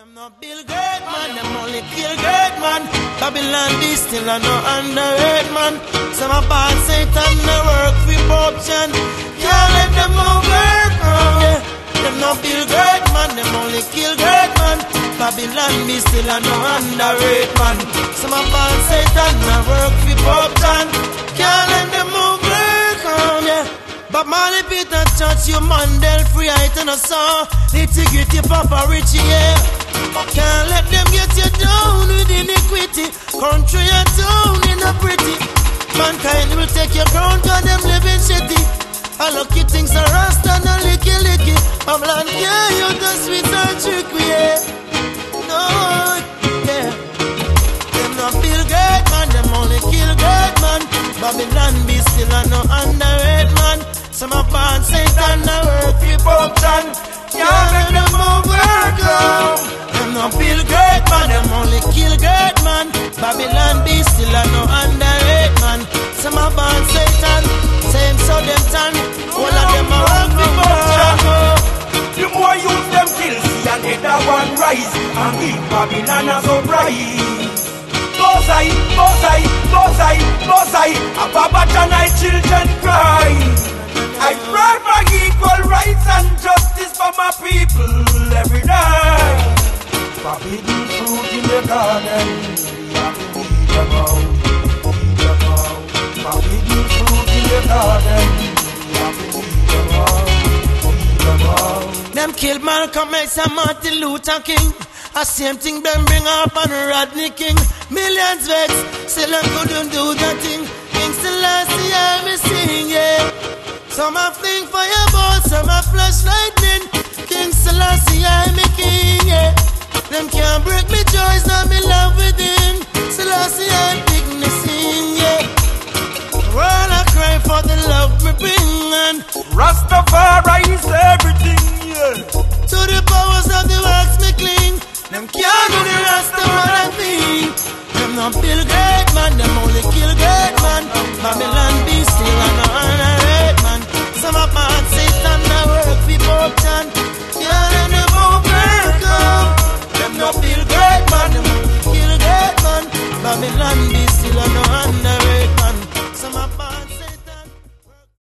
Them no build great man, them only kill great man. Babylon be still a no underrate man. Some a bad Satan no work for corruption. Can't let them work wrong, yeah. Them no build great man, them only kill great man. Babylon be still a no underrate man. Some a bad Satan no work for corruption. Can't let them work wrong, yeah. But Marley Peter Church, you Mandel free, I turn a song. Nitty-gritty Papa Richie, yeah. Can't let them get you down with iniquity. Country and town in a pretty. Mankind will take your crown, cause them living shitty. I lucky things are rust and a licky. Babylon, yeah, you're the sweet and trick, yeah. No, yeah. Them not feel great, man, them only kill great, man. Babylon be still a no underrate, man. Some of bad Satan a work for corruption. Can't make them work out. Them no feel great, man, them only kill great, man. Babylon be still a no underrate, man. Some of bad Satan, same so them tan. All of them a work for corruption. The more use them kill, see and get that one rise. And keep Babylon a surprise. Bozai, Bozai, Bozai, Bozai. A Babylon I children cry. I pray for equal rights and justice for my people every day. Forbidden fruit in the garden, we have to weed them out, weed them out. Forbidden fruit in the garden, we have to weed them out, weed them out. Them killed Malcolm X and Martin Luther King. A same thing them bring up on Rodney King. Millions vex, still them couldn't do that thing. King Selassie I me sing, yeah. Some a fling fireball, some a flash lightning. King Selassie I me king, yeah. Them can't break me joys, now me love within. Selassie I pick me sing, yeah. While I cry for the love me bring, and Rastafari is everything, yeah. to the powers of the wax me cling. Them can't do the Rastafari thing. Them not build great man, them only kill great man. Babylon be still and no underrate man. Some of my Satan na work for corruption. Can't let them